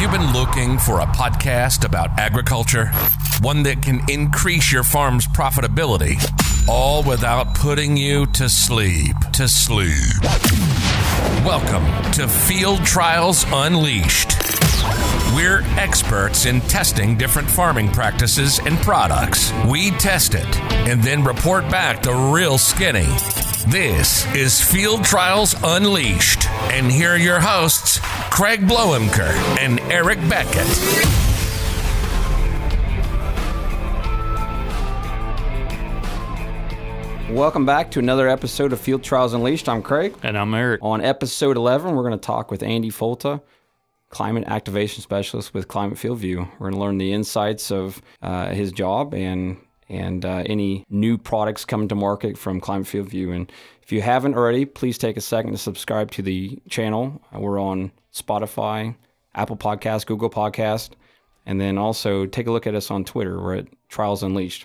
you been looking for a podcast about agriculture? One that can increase your farm's profitability, all without putting you to sleep. Welcome to Field Trials Unleashed. We're experts in testing different farming practices and products. We test it and then report back the real skinny. This is Field Trials Unleashed. And here are your hosts, Craig Bloemker and Eric Beckett. Welcome back to another episode of Field Trials Unleashed. I'm Craig. And I'm Eric. On episode 11, we're going to talk with Andy Folta, Climate Activation Specialist with Climate Field View. We're going to learn the insights of his job and any new products coming to market from Climate Field View. And if you haven't already, please take a second to subscribe to the channel. We're on Spotify, Apple Podcasts, Google Podcast, and then also take a look at us on Twitter. We're at Trials Unleashed.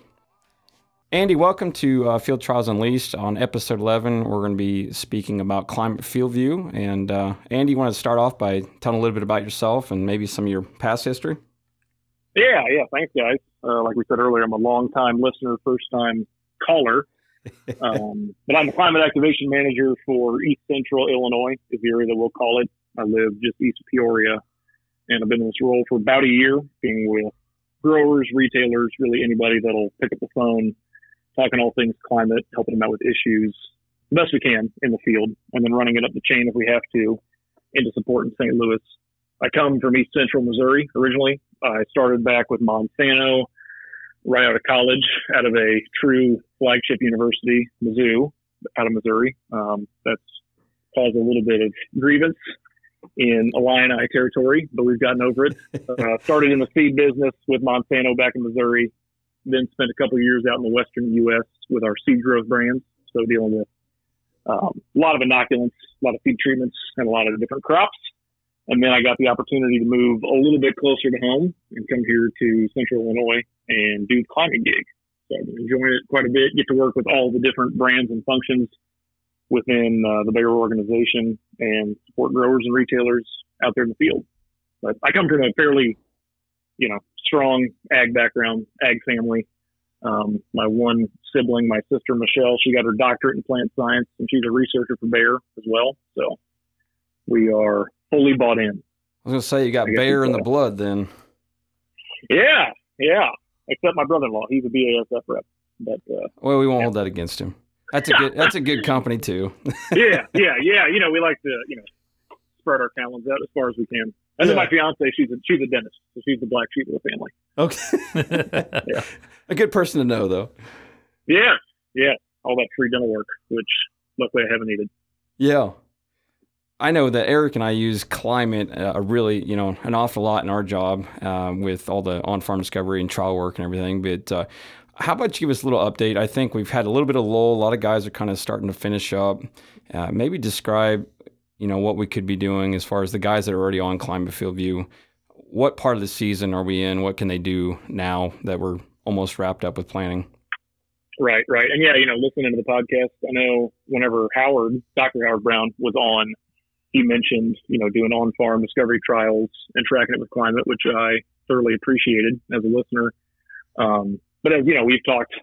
Andy, welcome to Field Trials Unleashed. On episode 11, we're going to be speaking about Climate Field View. And Andy, you want to start off by telling a little bit about yourself and maybe some of your past history? Yeah. Thanks, guys. Like we said earlier, I'm a long-time listener, first-time caller. But I'm the Climate Activation Manager for East Central Illinois, is the area that we'll call it. I live just east of Peoria, and I've been in this role for about a year, being with growers, retailers, really anybody that'll pick up the phone, talking all things climate, helping them out with issues the best we can in the field, and then running it up the chain if we have to into support in St. Louis. I come from East Central Missouri originally. I started back with Monsanto right out of college, out of a true flagship university, Mizzou, out of Missouri. That's caused a little bit of grievance in Illini territory, but we've gotten over it. Started in the seed business with Monsanto back in Missouri, then spent a couple of years out in the western U.S. with our seed growth brands, so dealing with a lot of inoculants, a lot of seed treatments, and a lot of different crops. And then I got the opportunity to move a little bit closer to home and come here to Central Illinois and do the climate gig. So I've been enjoying it quite a bit, get to work with all the different brands and functions within the Bayer organization and support growers and retailers out there in the field. But I come from a fairly strong ag background, ag family. My one sibling, my sister, Michelle, she got her doctorate in plant science, and she's a researcher for Bayer as well. So we are fully bought in. I was going to say, you got Bayer in the blood then. Yeah. Except my brother-in-law. He's a BASF rep. But, well, we won't hold that against him. That's a good company too. Yeah. We like to, spread our talents out as far as we can. And then my fiance, she's a dentist, so she's the black sheep of the family. Okay. Yeah. A good person to know, though. Yeah. All that free dental work, which luckily I haven't needed. Yeah. I know that Eric and I use climate really, an awful lot in our job with all the on-farm discovery and trial work and everything. But how about you give us a little update? I think we've had a little bit of lull. A lot of guys are kind of starting to finish up. Maybe describe what we could be doing as far as the guys that are already on Climate Field View. What part of the season are we in? What can they do now that we're almost wrapped up with planning? Right. And yeah, listening to the podcast, I know whenever Dr. Howard Brown was on, he mentioned, doing on-farm discovery trials and tracking it with climate, which I thoroughly appreciated as a listener. But as we've talked,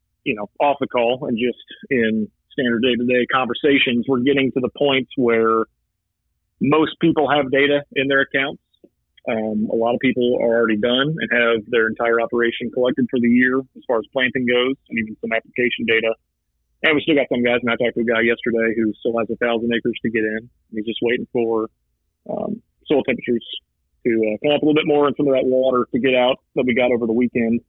off the call and just in standard day-to-day conversations, we're getting to the point where most people have data in their accounts. A lot of people are already done and have their entire operation collected for the year as far as planting goes, and even some application data. And we still got some guys, and I talked to a guy yesterday who still has 1,000 acres to get in. He's just waiting for soil temperatures to come up a little bit more and some of that water to get out that we got over the weekend.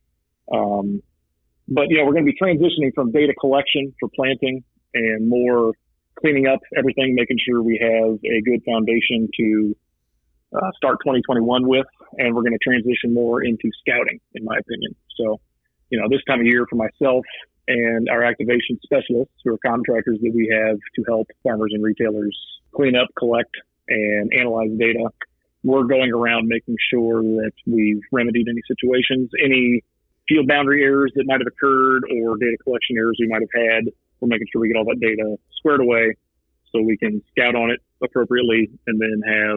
But, we're going to be transitioning from data collection for planting and more cleaning up everything, making sure we have a good foundation to start 2021 with. And we're going to transition more into scouting, in my opinion. So, this time of year for myself and our activation specialists, who are contractors that we have to help farmers and retailers clean up, collect, and analyze data, we're going around making sure that we've remedied any situations, any field boundary errors that might have occurred or data collection errors we might have had. We're making sure we get all that data squared away so we can scout on it appropriately and then have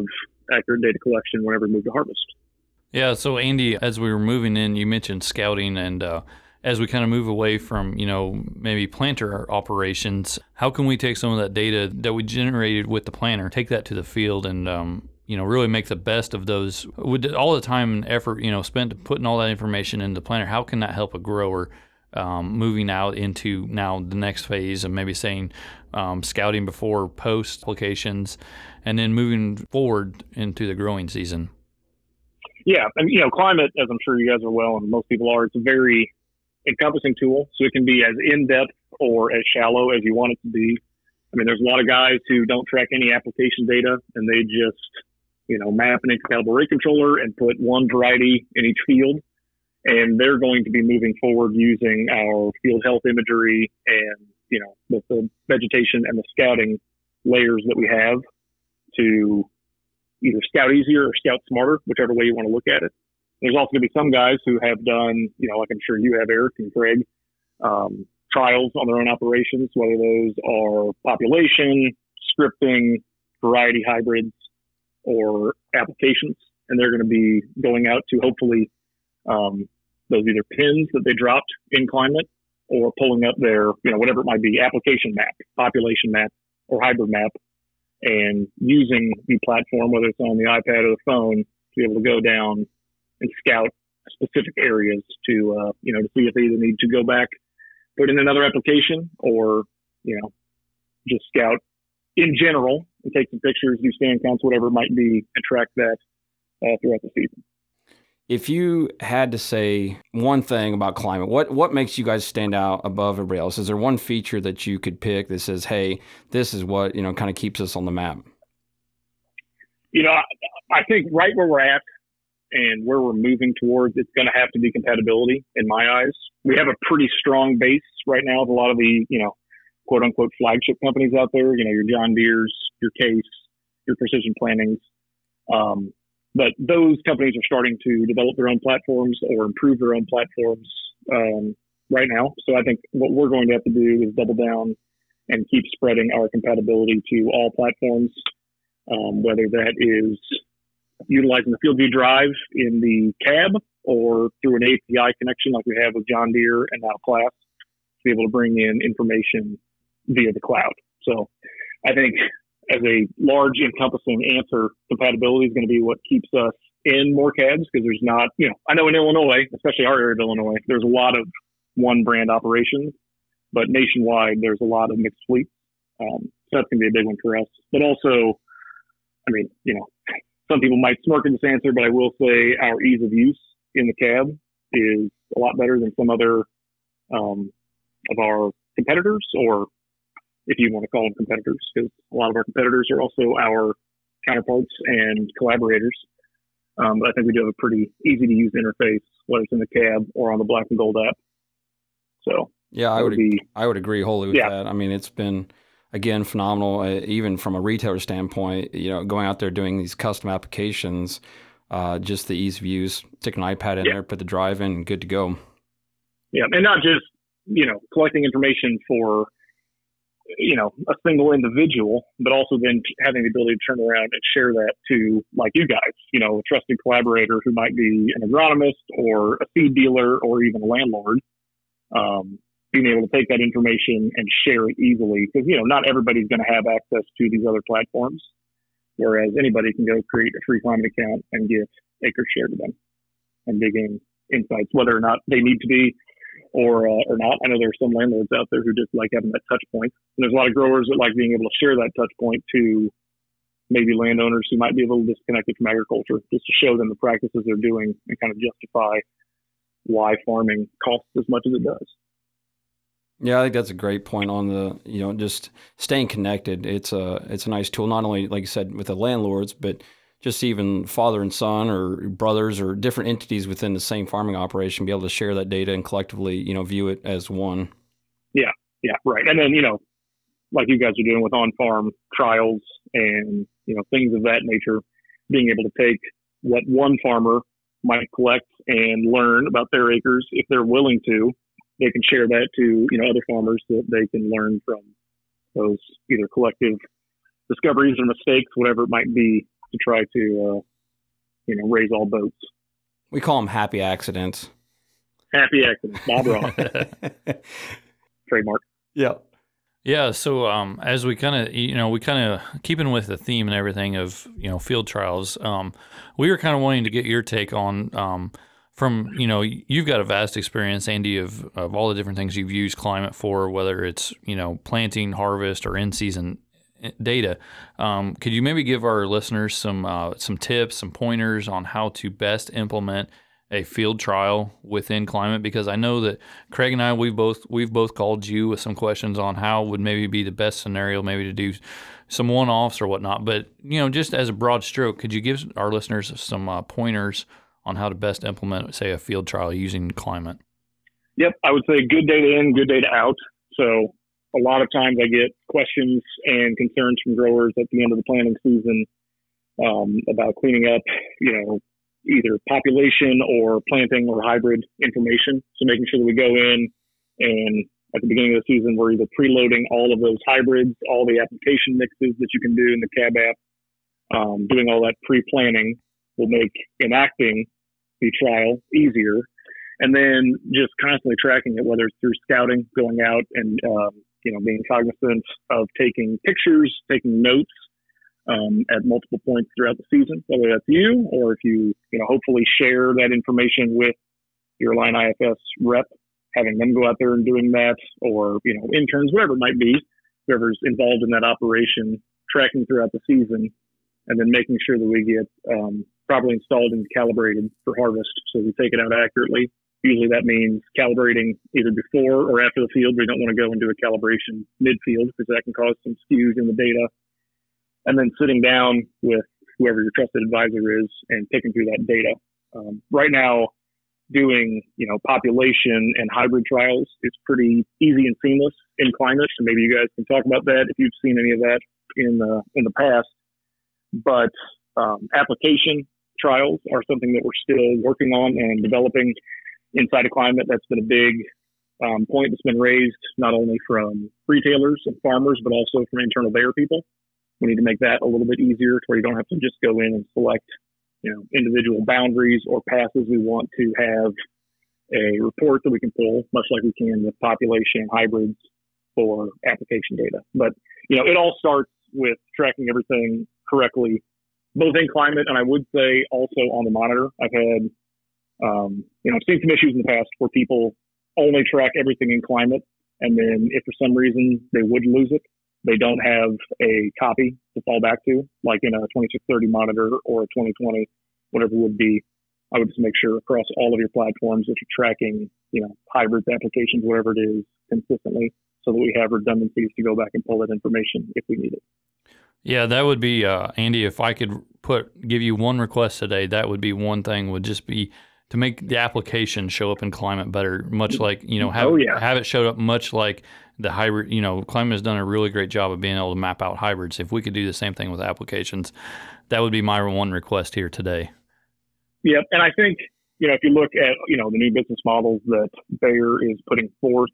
accurate data collection whenever we move to harvest. Yeah, so Andy, as we were moving in, you mentioned scouting, and as we kind of move away from, maybe planter operations, how can we take some of that data that we generated with the planter, take that to the field and, really make the best of those? With all the time and effort, spent putting all that information into the planter, how can that help a grower moving out into now the next phase of maybe saying scouting before post applications and then moving forward into the growing season? Yeah, and climate, as I'm sure you guys are well, and most people are, it's a very encompassing tool. So it can be as in-depth or as shallow as you want it to be. I mean, there's a lot of guys who don't track any application data, and they just, map an incompatible rate controller and put one variety in each field. And they're going to be moving forward using our field health imagery and, with the vegetation and the scouting layers that we have to either scout easier or scout smarter, whichever way you want to look at it. There's also going to be some guys who have done, like I'm sure you have, Eric and Craig, trials on their own operations, whether those are population, scripting, variety hybrids, or applications. And they're going to be going out to hopefully those either pins that they dropped in climate or pulling up their, whatever it might be, application map, population map, or hybrid map, and using the platform, whether it's on the iPad or the phone, to be able to go down and scout specific areas to, to see if they either need to go back, put in another application, or, just scout in general and take some pictures, do stand counts, whatever it might be, and track that throughout the season. If you had to say one thing about climate, what makes you guys stand out above everybody else? Is there one feature that you could pick that says, hey, this is what, kind of keeps us on the map? I think right where we're at and where we're moving towards, it's going to have to be compatibility in my eyes. We have a pretty strong base right now with a lot of the, quote unquote flagship companies out there, your John Deere's, your Case, your Precision Plantings. But those companies are starting to develop their own platforms or improve their own platforms right now. So I think what we're going to have to do is double down and keep spreading our compatibility to all platforms, whether that is utilizing the FieldView Drive in the cab or through an API connection like we have with John Deere and now Class to be able to bring in information via the cloud. So I think as a large encompassing answer, compatibility is going to be what keeps us in more cabs, because there's not, I know in Illinois, especially our area of Illinois, there's a lot of one brand operations, but nationwide there's a lot of mixed fleets. So that's going to be a big one for us. But also, some people might smirk at this answer, but I will say our ease of use in the cab is a lot better than some other of our competitors, or if you want to call them competitors, because a lot of our competitors are also our counterparts and collaborators. But I think we do have a pretty easy to use interface, whether it's in the cab or on the Black and Gold app. So yeah, I would agree wholly with that. I mean, it's been, again, phenomenal, even from a retailer standpoint, going out there doing these custom applications, just the ease of use, stick an iPad in there, put the drive in, and good to go. Yeah, and not just, collecting information for, a single individual, but also then having the ability to turn around and share that to, like you guys, a trusted collaborator who might be an agronomist or a seed dealer or even a landlord, being able to take that information and share it easily, because, not everybody's going to have access to these other platforms, whereas anybody can go create a free climate account and get acres shared to them and dig in insights, whether or not they need to be or not. I know there are some landlords out there who just like having that touch point. And there's a lot of growers that like being able to share that touch point to maybe landowners who might be a little disconnected from agriculture, just to show them the practices they're doing and kind of justify why farming costs as much as it does. Yeah, I think that's a great point on the, just staying connected. It's a nice tool, not only, like you said, with the landlords, but just even father and son or brothers or different entities within the same farming operation, be able to share that data and collectively, view it as one. Yeah, right. And then, like you guys are doing with on-farm trials and, things of that nature, being able to take what one farmer might collect and learn about their acres, if they're willing to, they can share that to, other farmers so that they can learn from those either collective discoveries or mistakes, whatever it might be, to try to, raise all boats. We call them happy accidents. Happy accidents. Bob Ross. Trademark. Yeah. Yeah. So as we kind of keeping with the theme and everything of, field trials, we were kind of wanting to get your take on from, you've got a vast experience, Andy, of all the different things you've used climate for, whether it's, planting, harvest, or in-season data. Could you maybe give our listeners some tips, some pointers on how to best implement a field trial within climate? Because I know that Craig and I, we've both called you with some questions on how would maybe be the best scenario, maybe to do some one-offs or whatnot. But, just as a broad stroke, could you give our listeners some pointers on how to best implement, say, a field trial using climate? Yep. I would say good data in, good data out. So a lot of times I get questions and concerns from growers at the end of the planting season about cleaning up, either population or planting or hybrid information. So making sure that we go in and at the beginning of the season, we're either preloading all of those hybrids, all the application mixes that you can do in the CAB app, doing all that pre-planning will make enacting the trial easier. And then just constantly tracking it, whether it's through scouting, going out and, being cognizant of taking pictures, taking notes at multiple points throughout the season, whether that's you or if you, hopefully share that information with your Line IFS rep, having them go out there and doing that, or, interns, whatever it might be, whoever's involved in that operation, tracking throughout the season, and then making sure that we get properly installed and calibrated for harvest so we take it out accurately. Usually that means calibrating either before or after the field. We don't want to go and do a calibration mid-field because that can cause some skews in the data. And then sitting down with whoever your trusted advisor is and picking through that data. Right now, doing population and hybrid trials is pretty easy and seamless in climate. So maybe you guys can talk about that if you've seen any of that in the past. But application trials are something that we're still working on and developing inside of climate. That's been a big point that's been raised not only from retailers and farmers, but also from internal Bayer people. We need to make that a little bit easier to where you don't have to just go in and select, individual boundaries or passes. We want to have a report that we can pull, much like we can with population hybrids for application data. But, it all starts with tracking everything correctly, both in climate and I would say also on the monitor. I've had, I've seen some issues in the past where people only track everything in climate, and then if for some reason they would lose it, they don't have a copy to fall back to, like in a 2630 monitor or a 2020, whatever it would be. I would just make sure across all of your platforms that you're tracking, hybrids, applications, whatever it is, consistently, so that we have redundancies to go back and pull that information if we need it. Yeah, that would be, Andy, if I could give you one request today, that would be one thing, would just be to make the application show up in climate better, much like, have it show up much like the hybrid. Climate has done a really great job of being able to map out hybrids. If we could do the same thing with applications, that would be my one request here today. Yeah, and I think, if you look at, the new business models that Bayer is putting forth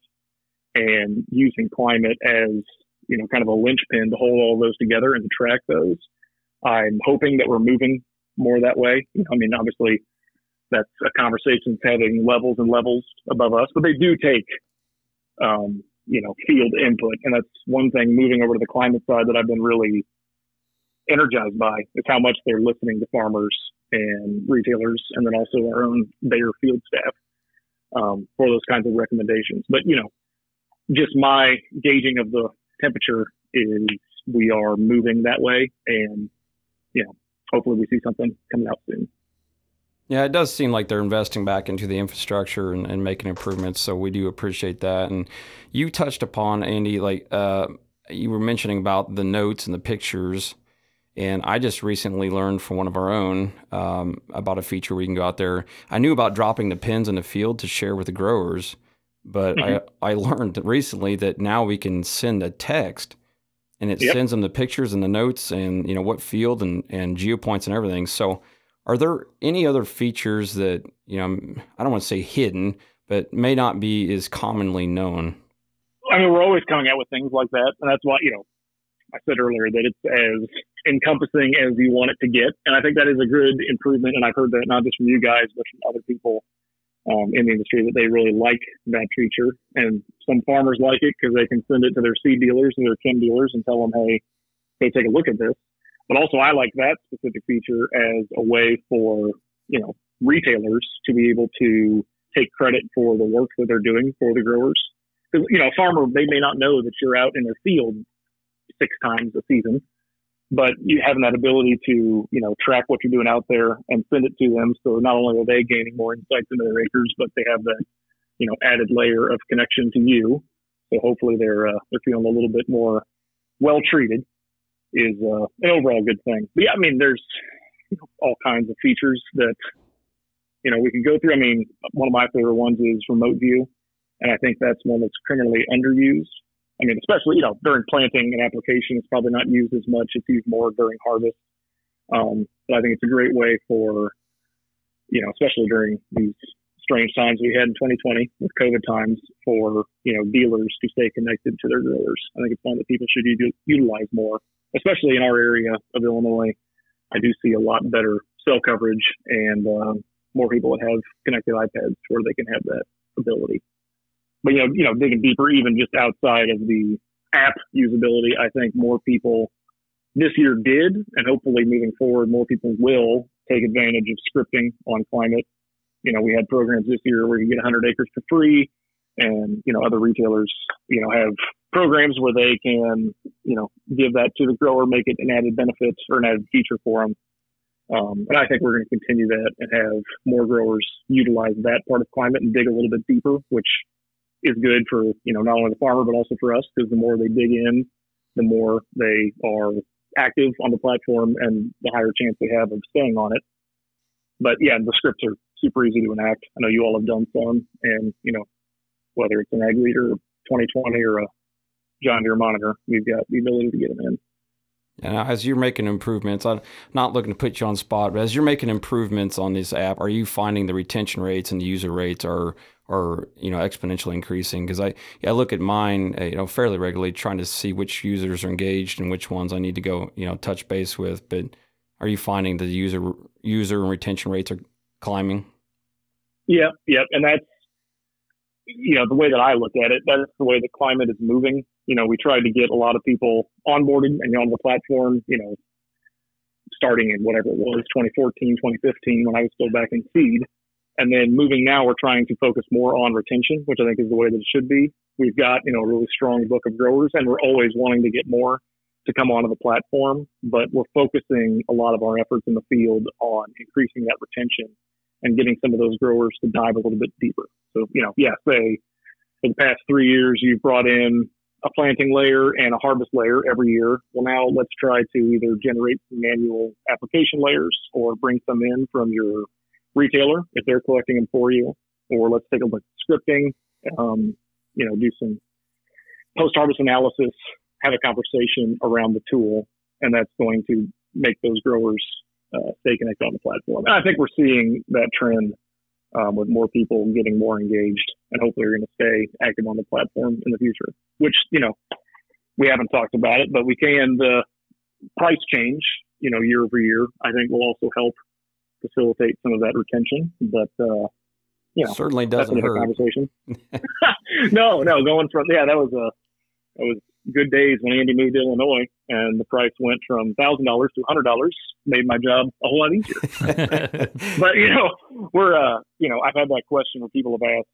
and using climate as, kind of a linchpin to hold all those together and to track those, I'm hoping that we're moving more that way. Obviously, that's a conversation that's having levels and levels above us, but they do take, field input. And that's one thing moving over to the climate side that I've been really energized by, is how much they're listening to farmers and retailers, and then also our own Bayer field staff for those kinds of recommendations. But, just my gauging of the temperature is we are moving that way, and, hopefully we see something coming out soon. Yeah, it does seem like they're investing back into the infrastructure and making improvements, so we do appreciate that. And you touched upon, Andy, you were mentioning about the notes and the pictures, and I just recently learned from one of our own about a feature where you can go out there. I knew about dropping the pins in the field to share with the growers, but I learned recently that now we can send a text, and it sends them the pictures and the notes and, what field and geopoints and everything. So are there any other features that, I don't want to say hidden, but may not be as commonly known? We're always coming out with things like that. And that's why, I said earlier that it's as encompassing as you want it to get. And I think that is a good improvement. And I've heard that not just from you guys, but from other people in the industry, that they really like that feature. And some farmers like it because they can send it to their seed dealers and their chem dealers and tell them, hey, take a look at this. But also I like that specific feature as a way for, retailers to be able to take credit for the work that they're doing for the growers. Because, a farmer, they may not know that you're out in their field 6 times a season, but you having that ability to, track what you're doing out there and send it to them. So not only are they gaining more insights into their acres, but they have that, added layer of connection to you. So hopefully they're feeling a little bit more well treated is an overall good thing. But yeah, there's all kinds of features that, we can go through. One of my favorite ones is remote view. And I think that's one that's criminally underused. Especially, during planting and application, it's probably not used as much. It's used more during harvest. But I think it's a great way for, especially during these strange times we had in 2020 with COVID times, for, dealers to stay connected to their growers. I think it's one that people should utilize more, especially in our area of Illinois. I do see a lot better cell coverage and more people that have connected iPads where they can have that ability. But, digging deeper, even just outside of the app usability, I think more people this year did, and hopefully moving forward, more people will take advantage of scripting on Climate. We had programs this year where you get 100 acres for free, and, other retailers, have programs where they can, give that to the grower, make it an added benefit or an added feature for them. And I think we're going to continue that and have more growers utilize that part of Climate and dig a little bit deeper, which is good for, not only the farmer, but also for us, because the more they dig in, the more they are active on the platform and the higher chance they have of staying on it. But yeah, the scripts are super easy to enact. I know you all have done some, and, whether it's an Ag Leader 2020 or a John Deere monitor, we've got the ability to get them in. And as you're making improvements, I'm not looking to put you on the spot, but as you're making improvements on this app, are you finding the retention rates and the user rates are exponentially increasing? Because I look at mine, fairly regularly, trying to see which users are engaged and which ones I need to go, touch base with. But are you finding the user and retention rates are climbing? Yep. And that's, the way that I look at it, that's the way the Climate is moving. We tried to get a lot of people onboarded and on the platform, starting in whatever it was, 2014, 2015, when I was still back in seed. And then moving now, we're trying to focus more on retention, which I think is the way that it should be. We've got, a really strong book of growers, and we're always wanting to get more to come onto the platform, but we're focusing a lot of our efforts in the field on increasing that retention and getting some of those growers to dive a little bit deeper. So, say for the past 3 years, you've brought in a planting layer and a harvest layer every year. Well, now let's try to either generate some manual application layers or bring some in from your retailer if they're collecting them for you, or let's take a look at scripting, do some post-harvest analysis, have a conversation around the tool, and that's going to make those growers stay connected on the platform. And I think we're seeing that trend with more people getting more engaged, and hopefully we're going to stay active on the platform in the future, which, we haven't talked about it, but we can. The price change, year over year, I think will also help facilitate some of that retention. But, certainly doesn't hurt. Conversation. No, going from, that was good days when Andy moved to Illinois and the price went from $1,000 to $100, made my job a whole lot easier. But, we're, I've had that question where people have asked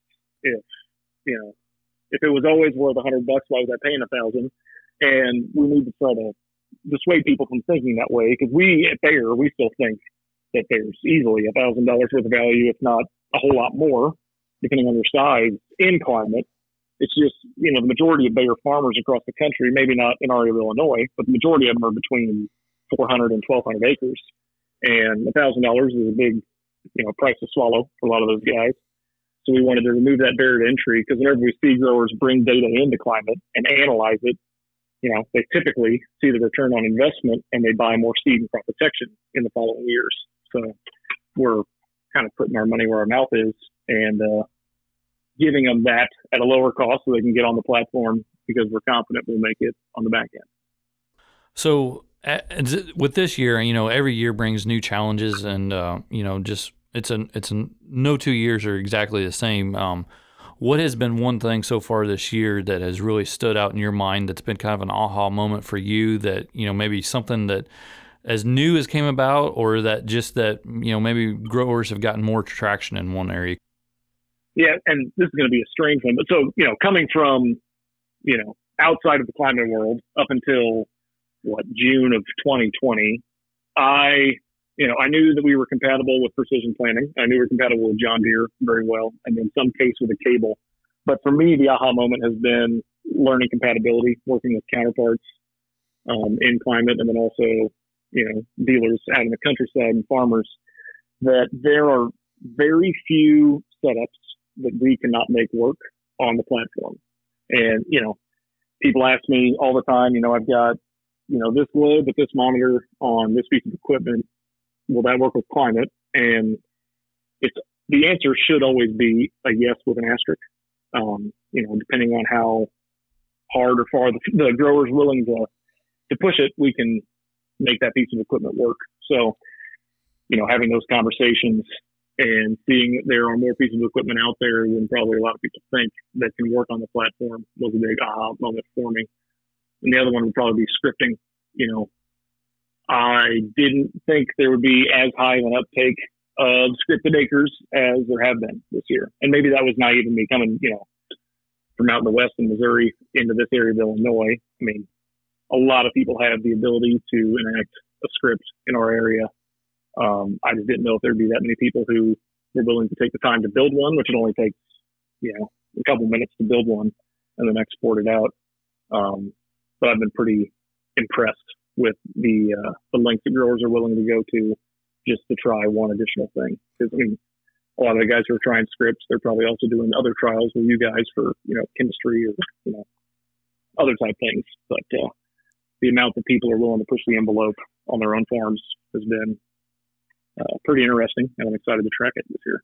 if it was always worth $100, why was I paying $1,000? And we need to try to dissuade people from thinking that way, because we at Bayer, we still think that there's easily $1,000 worth of value, if not a whole lot more, depending on your size in Climate. It's just, the majority of Bayer farmers across the country, maybe not in our area of Illinois, but the majority of them are between 400 and 1,200 acres. And $1,000 is a big, price to swallow for a lot of those guys. So we wanted to remove that barrier to entry, because whenever we see growers bring data into Climate and analyze it, they typically see the return on investment and they buy more seed and crop protection in the following years. So we're kind of putting our money where our mouth is and giving them that at a lower cost so they can get on the platform, because we're confident we'll make it on the back end. So with this year, every year brings new challenges, and just it's no 2 years are exactly the same. What has been one thing so far this year that has really stood out in your mind that's been kind of an aha moment for you, that maybe something that as new as came about, or that maybe growers have gotten more traction in one area? Yeah, and this is going to be a strange one, but so coming from outside of the climate world up until June of 2020, I knew that we were compatible with Precision Planting. I knew we were compatible with John Deere very well, and in some case with a cable. But for me, the aha moment has been learning compatibility, working with counterparts in climate, and then also dealers out in the countryside and farmers, that there are very few setups that we cannot make work on the platform. And people ask me all the time, I've got this globe with this monitor on this piece of equipment, will that work with climate? And the answer should always be a yes with an asterisk. Depending on how hard or far the grower's willing to push it, we can make that piece of equipment work. So, having those conversations and seeing that there are more pieces of equipment out there than probably a lot of people think that can work on the platform was a big aha moment for me. And the other one would probably be scripting. I didn't think there would be as high of an uptake of scripted acres as there have been this year. And maybe that was naive in me coming, from out in the west in Missouri into this area of Illinois. I mean, a lot of people have the ability to enact a script in our area. I just didn't know if there'd be that many people who were willing to take the time to build one, which it only takes, a couple minutes to build one and then export it out. But I've been pretty impressed with the lengths that growers are willing to go to just to try one additional thing. Because a lot of the guys who are trying scripts, they're probably also doing other trials with you guys for chemistry or other type things. But the amount that people are willing to push the envelope on their own farms has been pretty interesting, and I'm excited to track it this year.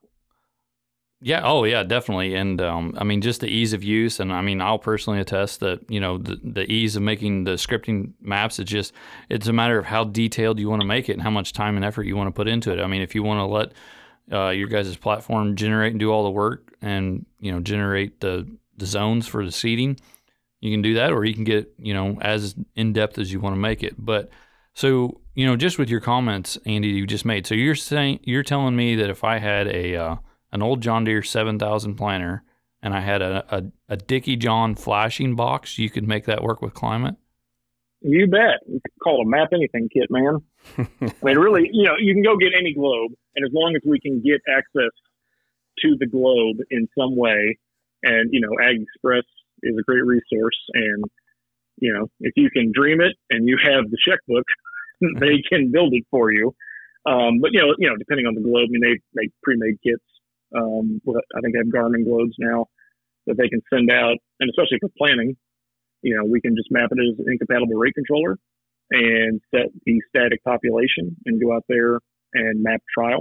Yeah. Oh, yeah, definitely. And just the ease of use. And I'll personally attest that, the ease of making the scripting maps, it's a matter of how detailed you want to make it and how much time and effort you want to put into it. If you want to let your guys' platform generate and do all the work and, generate the zones for the seeding, you can do that, or you can get, as in depth as you want to make it. But so, just with your comments, Andy, you just made, so you're telling me that if I had an old John Deere 7000 planter and I had a Dickie John flashing box, you could make that work with climate? You bet. You could call it a map anything kit, man. Really, you can go get any globe, and as long as we can get access to the globe in some way, and Ag Express is a great resource, and if you can dream it and you have the checkbook, they can build it for you. But depending on the globe, they make pre-made kits. I think they have Garmin globes now that they can send out, and especially for planning, we can just map it as an incompatible rate controller and set the static population and go out there and map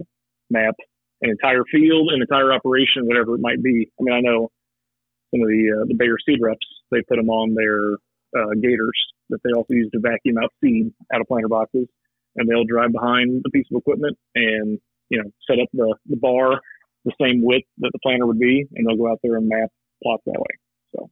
an entire field, an entire operation, whatever it might be. I know some of the Bayer seed reps, they put them on their gators that they also use to vacuum out seed out of planter boxes, and they'll drive behind the piece of equipment and set up the bar the same width that the planter would be, and they'll go out there and map plots that way. So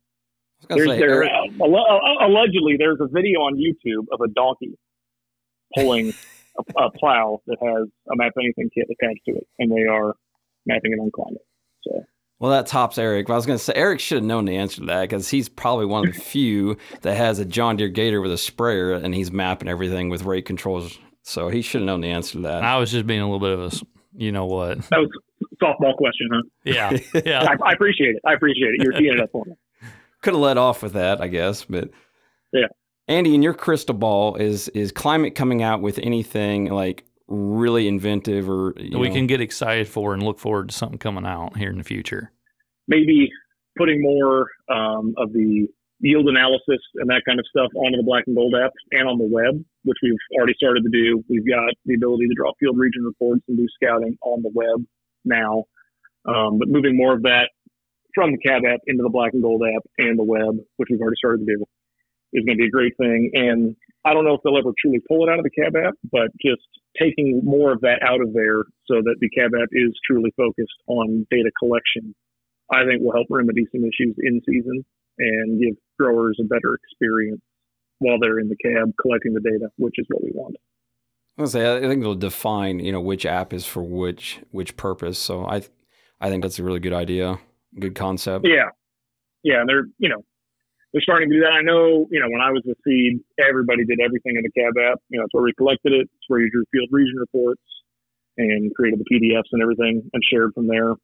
allegedly there's a video on YouTube of a donkey pulling a plow that has a Map Anything kit attached to it, and they are mapping it on climate. So. Well, that tops Eric. But I was going to say, Eric should have known the answer to that, because he's probably one of the few that has a John Deere Gator with a sprayer, and he's mapping everything with rate controls. So he should have known the answer to that. I was just being a little bit of a, what? That was a softball question, huh? Yeah. Yeah. I appreciate it. You're teeing it up for me. Could have led off with that, I guess. But yeah. Andy, in your crystal ball, is climate coming out with anything like really inventive or we can get excited for and look forward to something coming out here in the future? Maybe putting more of the yield analysis and that kind of stuff onto the Black and Gold app and on the web, which we've already started to do. We've got the ability to draw field region reports and do scouting on the web now. But moving more of that from the CAB app into the Black and Gold app and the web, which we've already started to do, is going to be a great thing. And I don't know if they'll ever truly pull it out of the cab app, but just taking more of that out of there so that the cab app is truly focused on data collection, I think will help remedy some issues in season and give growers a better experience while they're in the cab collecting the data, which is what we want. I was gonna say, I think it'll define, which app is for which purpose. So I think that's a really good idea, good concept. Yeah, and they're starting to do that. I know, when I was with Seed, everybody did everything in the cab app. It's where we collected it. It's where you drew field region reports and created the PDFs and everything and shared from there.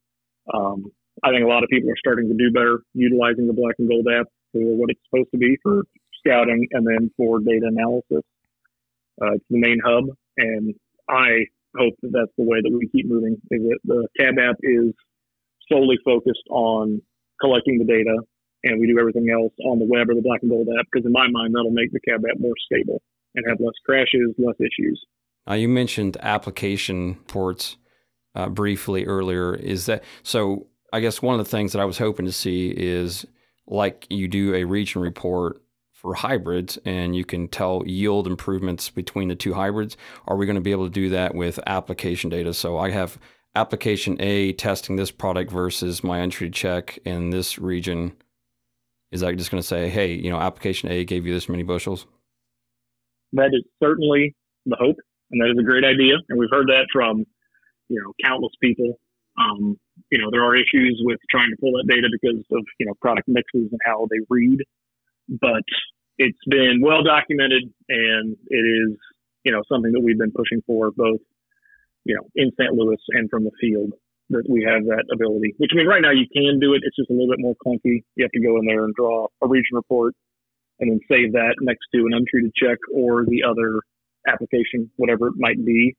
I think a lot of people are starting to do better utilizing the Black and Gold app for what it's supposed to be for scouting and then for data analysis. It's the main hub, and I hope that that's the way that we keep moving, is that the cab app is solely focused on collecting the data, and we do everything else on the web or the Black and Gold app, because in my mind, that'll make the cab app more stable and have less crashes, less issues. You mentioned application ports briefly earlier. Is that so? I guess one of the things that I was hoping to see is, like, you do a region report for hybrids and you can tell yield improvements between the two hybrids. Are we going to be able to do that with application data? So I have application A testing this product versus my untreated check in this region. Is that just going to say, hey, application A gave you this many bushels? That is certainly the hope, and that is a great idea. And we've heard that from, countless people. There are issues with trying to pull that data because of, product mixes and how they read, but it's been well documented, and it is, something that we've been pushing for both, in St. Louis and from the field, that we have that ability, which means right now you can do it. It's just a little bit more clunky. You have to go in there and draw a region report and then save that next to an untreated check or the other application, whatever it might be.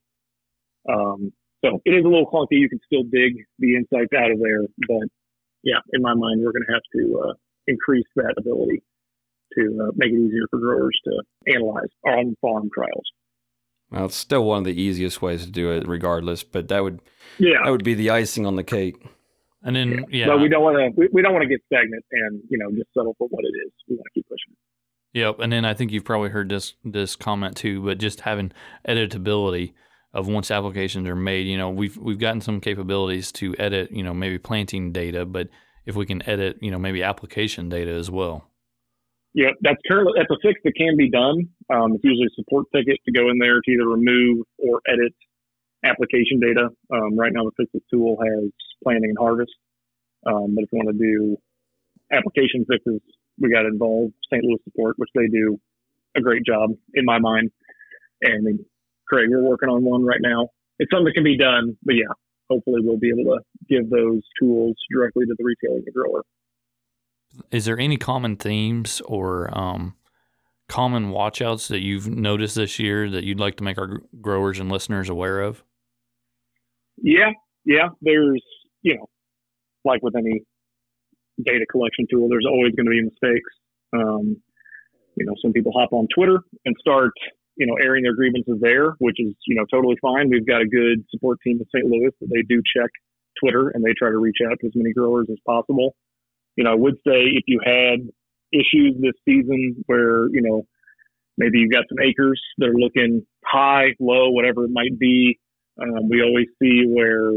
So it is a little clunky. You can still dig the insights out of there, but yeah, in my mind, we're going to have to increase that ability to make it easier for growers to analyze on-farm trials. Well, it's still one of the easiest ways to do it, regardless. But that would be the icing on the cake. And then, but we don't want to get stagnant and just settle for what it is. We want to keep pushing. Yep. And then I think you've probably heard this comment too, but just having editability of once applications are made. We've gotten some capabilities to edit, maybe planting data, but if we can edit, maybe application data as well. Yeah, that's a fix that can be done. It's usually a support ticket to go in there to either remove or edit application data. Right now, the Fixit tool has planting and harvest. But if you want to do application fixes, we got to involve St. Louis support, which they do a great job in my mind. And Craig, we're working on one right now. It's something that can be done, but yeah, hopefully we'll be able to give those tools directly to the retailer and the grower. Is there any common themes or common watchouts that you've noticed this year that you'd like to make our growers and listeners aware of? Yeah. There's, like with any data collection tool, there's always going to be mistakes. Some people hop on Twitter and start, airing their grievances there, which is, totally fine. We've got a good support team in St. Louis that they do check Twitter and they try to reach out to as many growers as possible. I would say if you had issues this season where, maybe you've got some acres that are looking high, low, whatever it might be. We always see where,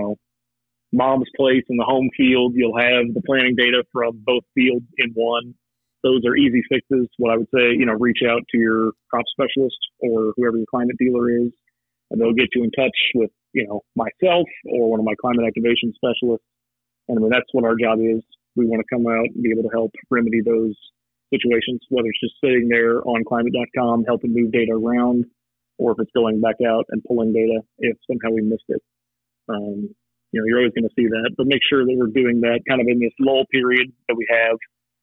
mom's place in the home field, you'll have the planting data from both fields in one. Those are easy fixes. What I would say, reach out to your crop specialist or whoever your climate dealer is, and they'll get you in touch with, myself or one of my climate activation specialists. And that's what our job is. We want to come out and be able to help remedy those situations, whether it's just sitting there on climate.com, helping move data around, or if it's going back out and pulling data if somehow we missed it. You're always going to see that, but make sure that we're doing that kind of in this lull period that we have.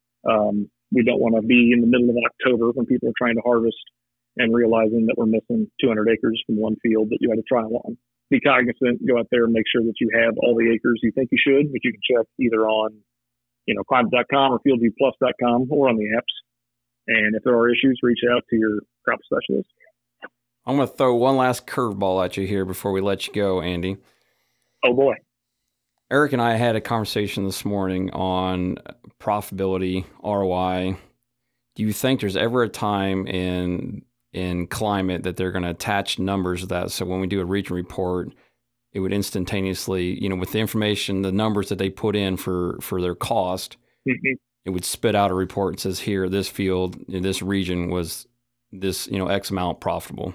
We don't want to be in the middle of October when people are trying to harvest and realizing that we're missing 200 acres from one field that you had a trial on. Be cognizant, go out there and make sure that you have all the acres you think you should, which you can check either on climate.com or fieldviewplus.com or on the apps. And if there are issues, reach out to your crop specialist. I'm going to throw one last curveball at you here before we let you go, Andy. Oh, boy. Eric and I had a conversation this morning on profitability, ROI. Do you think there's ever a time in in climate that they're going to attach numbers to that. So when we do a region report, it would instantaneously, with the information, the numbers that they put in for their cost, it would spit out a report that says here, this field in this region was this, X amount profitable.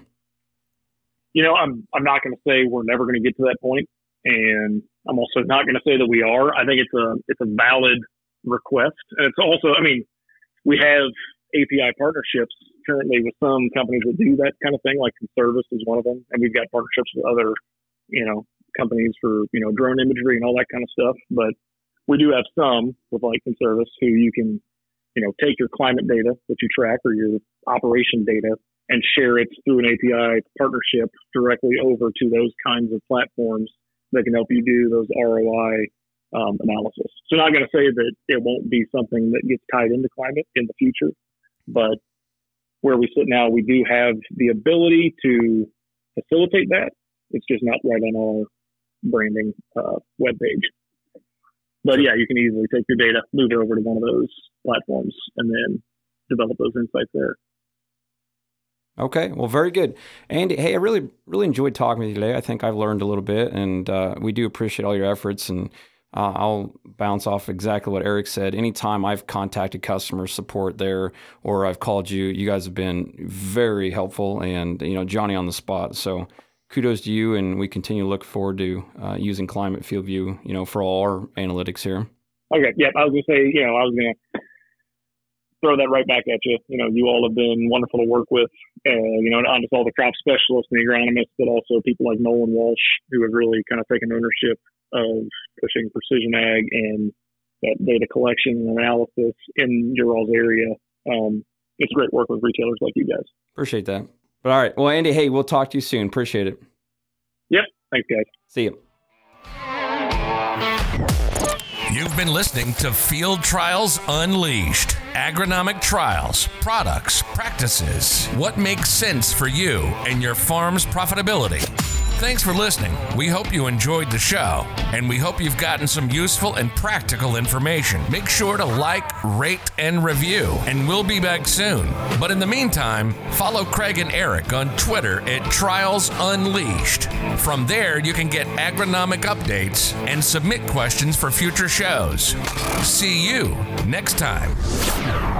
I'm not going to say we're never going to get to that point, and I'm also not going to say that we are. I think it's a valid request, and it's also, we have API partnerships currently with some companies that do that kind of thing, like Conservice is one of them, and we've got partnerships with other, companies for drone imagery and all that kind of stuff. But we do have some with like Conservice who you can, take your climate data that you track or your operation data and share it through an API partnership directly over to those kinds of platforms that can help you do those ROI analysis. So I'm not going to say that it won't be something that gets tied into climate in the future, but where we sit now, we do have the ability to facilitate that. It's just not right on our branding webpage. But yeah, you can easily take your data, move it over to one of those platforms, and then develop those insights there. Okay, well, very good. Andy, hey, I really, really enjoyed talking with you today. I think I've learned a little bit, and we do appreciate all your efforts. And I'll bounce off exactly what Eric said. Anytime I've contacted customer support there or I've called you, you guys have been very helpful and, Johnny on the spot. So kudos to you, and we continue to look forward to using Climate Field View, for all our analytics here. Okay, yeah, I was going to say, I was going to throw that right back at you. You all have been wonderful to work with, not just all the crop specialists and the agronomists, but also people like Nolan Walsh, who have really kind of taken ownership of pushing precision ag and that data collection and analysis in your all's area. It's great work with retailers like you guys. Appreciate that. But all right. Well, Andy, hey, we'll talk to you soon. Appreciate it. Yep. Thanks, guys. See you. You've been listening to Field Trials Unleashed. Agronomic trials, products, practices. What makes sense for you and your farm's profitability? Thanks for listening. We hope you enjoyed the show, and we hope you've gotten some useful and practical information. Make sure to like, rate, and review, and we'll be back soon. But in the meantime, follow Craig and Eric on Twitter at Trials Unleashed. From there, you can get agronomic updates and submit questions for future shows. See you next time.